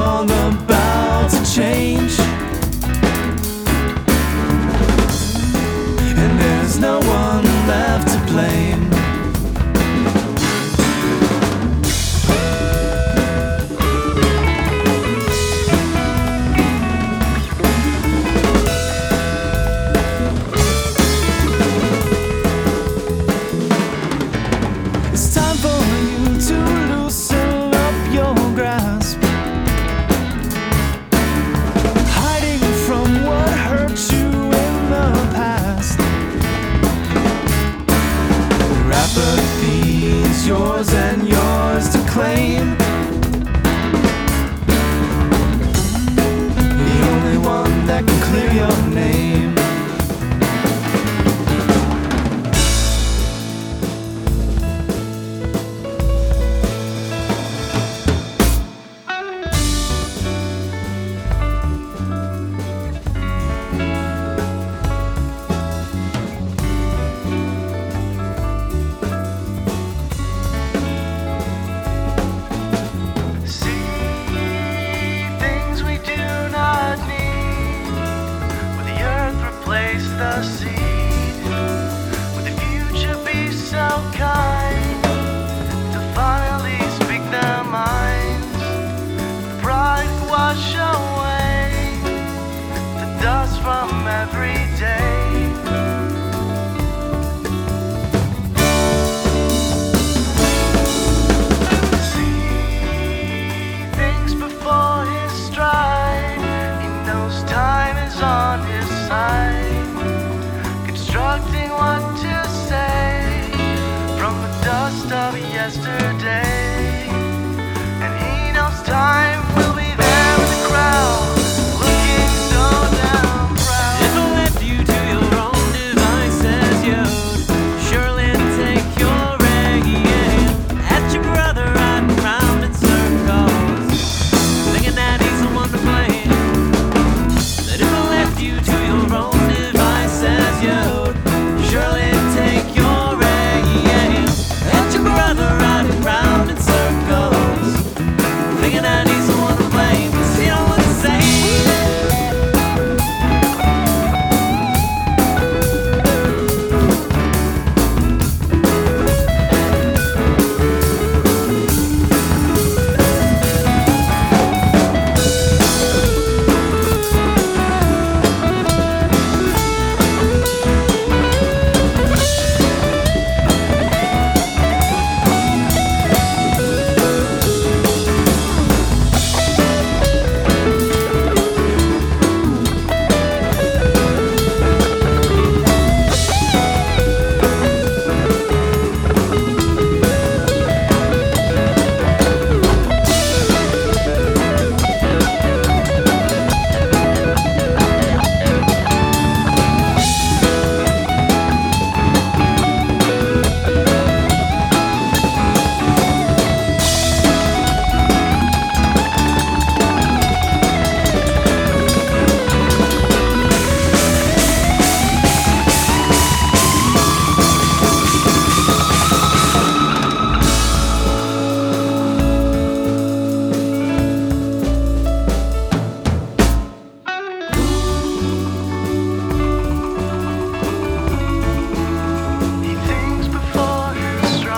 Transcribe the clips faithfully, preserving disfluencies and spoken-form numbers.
all about to change, and there's no one left to blame. It's time for you to loosen up your grasp, hiding from what hurt you in the past. Your apathy's yours and yours to claim. The only one that can clear your name. The seed, would the future be so kind to finally speak their minds? The pride wash away the dust from every day. See things before his stride. He knows time is on his side. Constructing what to say from the dust of yesterday, and he knows time will be there with the crowd, looking so damn proud. If I left you to your own devices, you'd surely take your aim at your brother riding round in circles, thinking that he's the one to blame. That if I left you to your own devices, you'd surely take your aim at your brother riding round in circles, thinking that he's the one to blame. 'Cause you know what to say.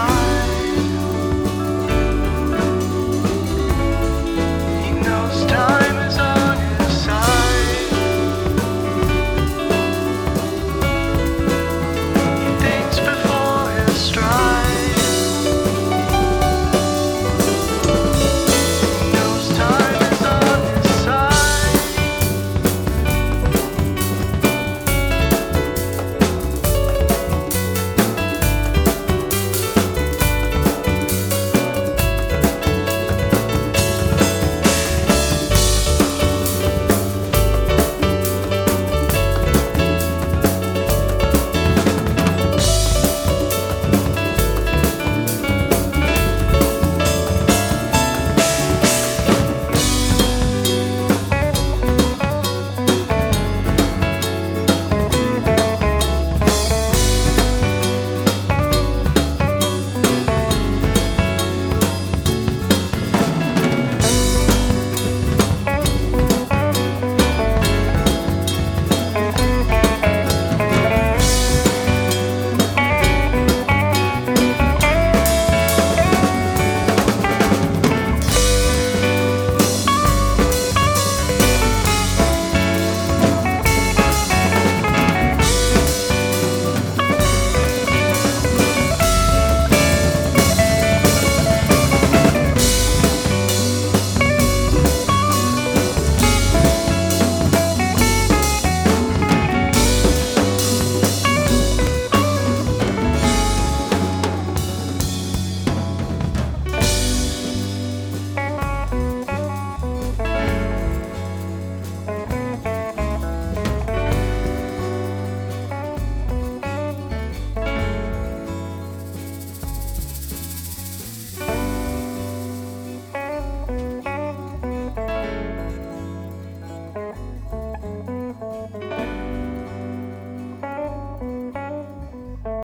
He knows time